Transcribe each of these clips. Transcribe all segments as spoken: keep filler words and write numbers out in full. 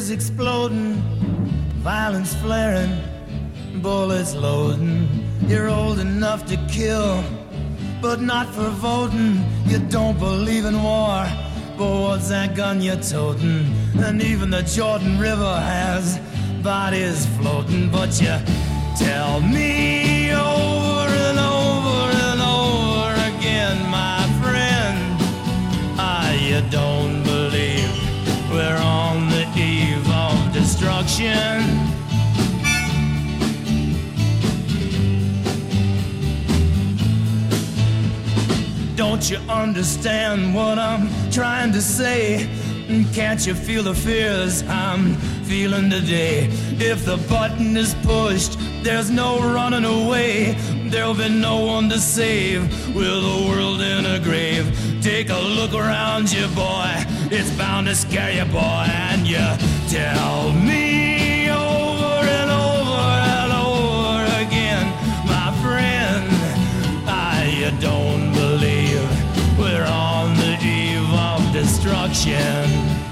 is exploding, violence flaring, bullets loading. You're old enough to kill, but not for voting. You don't believe in war, but what's that gun you're toting? And even the Jordan River has bodies floating. But you tell me over and over and over again, my friend, ah, you don't believe we're on the eve of destruction. Don't you understand what I'm trying to say? Can't you feel the fears I'm feeling today? If the button is pushed, there's no running away. There'll be no one to save with the world in a grave. Take a look around you, boy. It's bound to scare you, boy. And you tell me over and over and over again, my friend, I you don't believe we're on the eve of destruction.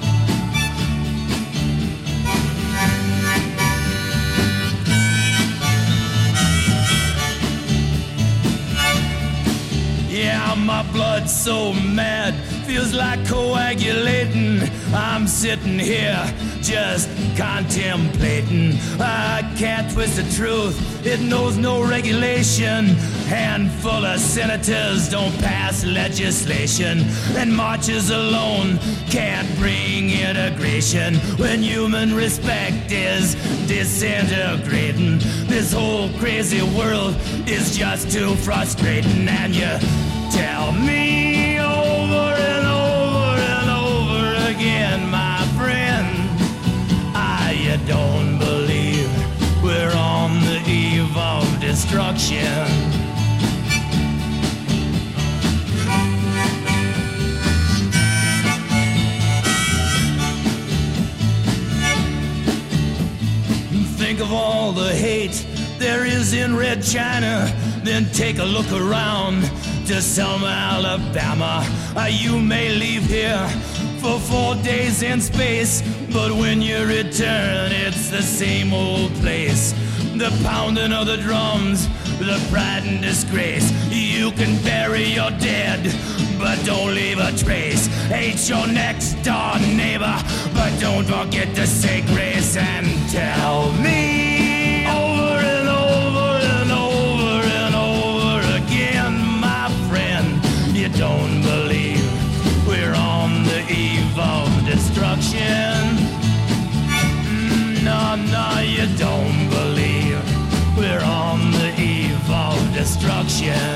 Yeah, my blood's so mad, feels like coagulating. I'm sitting here just contemplating. I can't twist the truth, it knows no regulation. Handful of senators don't pass legislation, and marches alone can't bring integration. When human respect is disintegrating, this whole crazy world is just too frustrating. And you tell me over and over and over again, my friend, I you don't believe we're on the eve of destruction. Think of all the hate there is in Red China, then take a look around to Selma, Alabama. Uh, you may leave here for four days in space, but when you return, it's the same old place. The pounding of the drums, the pride and disgrace. You can bury your dead, but don't leave a trace. Hate your next door neighbor, but don't forget to say grace. And tell me over and over and over and over again, my friend, you don't believe we're on the eve of destruction. No, no, you don't believe we're on the eve of destruction.